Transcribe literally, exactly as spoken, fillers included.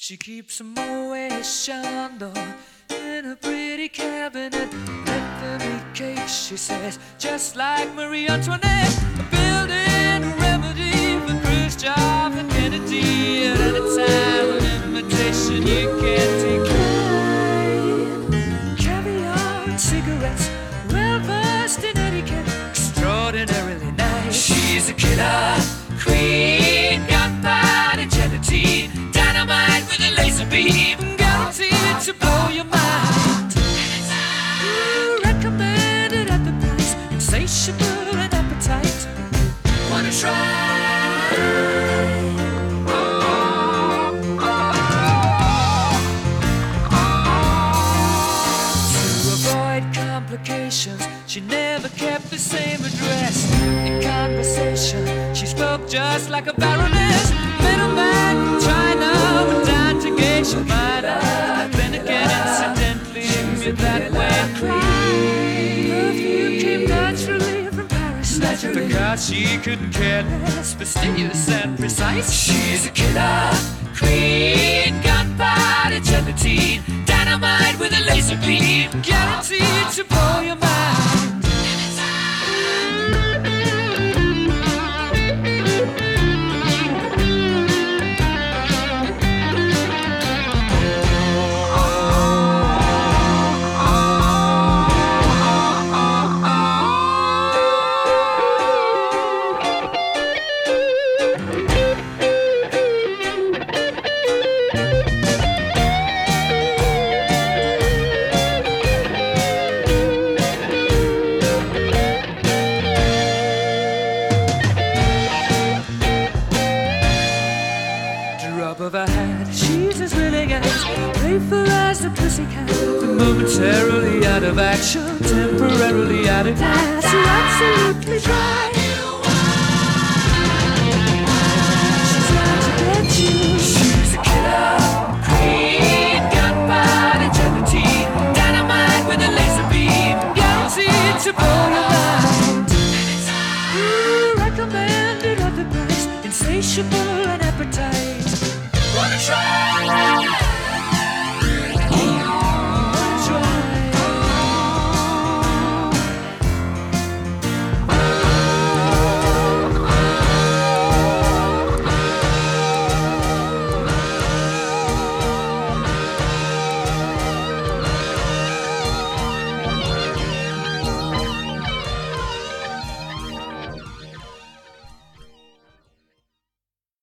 She keeps a Moet Chandon in a pretty cabinet. Bethany cake, she says, just like Marie Antoinette. A building remedy for Khrushchev and Kennedy. At any time, an invitation you can't decline. Caviar and cigarettes, well versed in etiquette, extraordinarily nice. She's a killer queen, gunpowder gelatine, dynamite with a laser beam, guaranteed to blow your mind. Ooh, recommended at the price, insatiable and appetite. Wanna try? Oh, oh, oh. To avoid complications, she never kept the same address. In conversation, she spoke just like a baroness. Middleman from China went down to gauge your mind. Then again, incidentally, with that way perfume came naturally from Paris. Naturally. Because she couldn't care less, fastidious and precise. She's a killer queen, gunpowder gelatine, dynamite with a laser beam, guaranteed to blow your mind. Of her hat, she's as willing as playful as a pussycat, but momentarily out of action, temporarily out of gas. You're absolutely dry. She's out to get you. She's a killer queen, gunpowder gelatine, dynamite with a laser beam, guaranteed to blow your mind. Ooh, recommended at the price, insatiable and appetite. Wanna try?